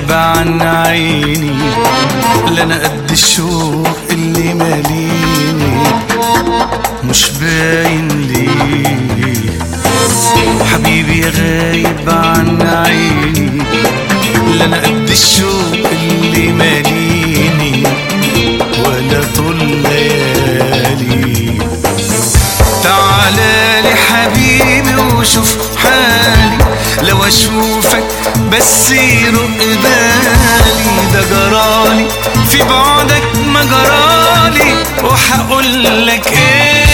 غايب عن عيني، لا انا قد الشوق اللي ماليني مش باين ليه. حبيبي يا غايب عن عيني، لا انا قد الشوق اللي ماليني ولا طول ليالي. تعالى لي حبيبي وشوف حالي، لو اشوفك بس يرق بالي. ده جرالي في بعدك ما جرالي، وهقول لك ايه.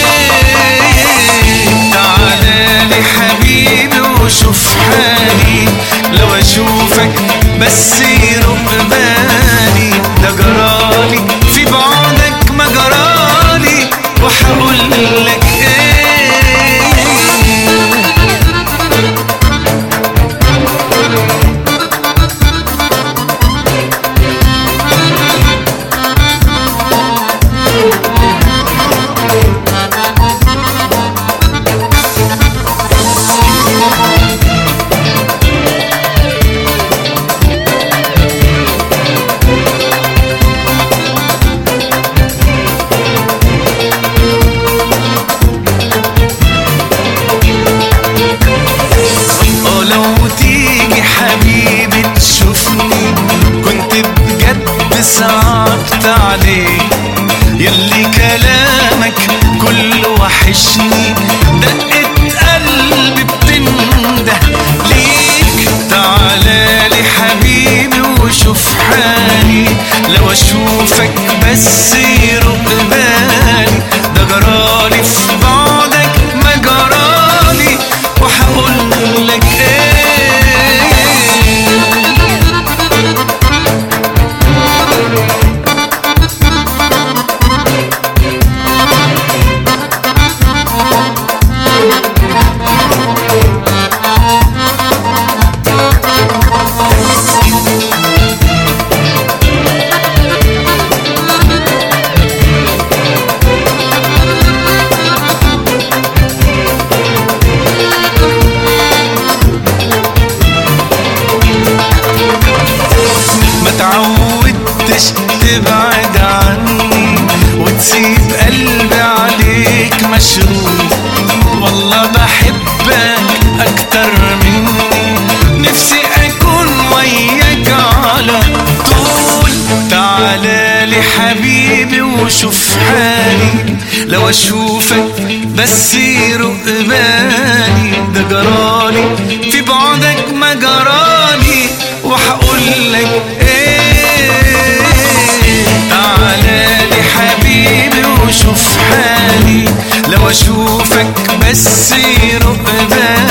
تعالى لي حبيبي وشوف حالي، لو اشوفك بس يرق بالي. ده جرالي في بعدك ما جرالي، وهقول لك ايه. حبيبي تشوفني كنت بجد صعبت عليك، يلي كلامك كله وحشني، دقة قلبي بتنده ليك. تعالى لي حبيبي وشوف حالي، لو اشوفك بس يرق بالي. ده جرالي في بعدك ما جرالي، وهقول لك ايه. متعودتش تبعد عني وتسيب قلبي عليك مشروط، والله بحبك اكتر مني، نفسي اكون وياك على طول. تعالى لي حبيبي وشوف حالي، لو اشوفك بس يرق بالي. ده جرالي في بعدك ما جرالي، وهقول لك ايه. تعالى لي حبيبي وشوف حالي، لو اشوفك بس يرق بالي.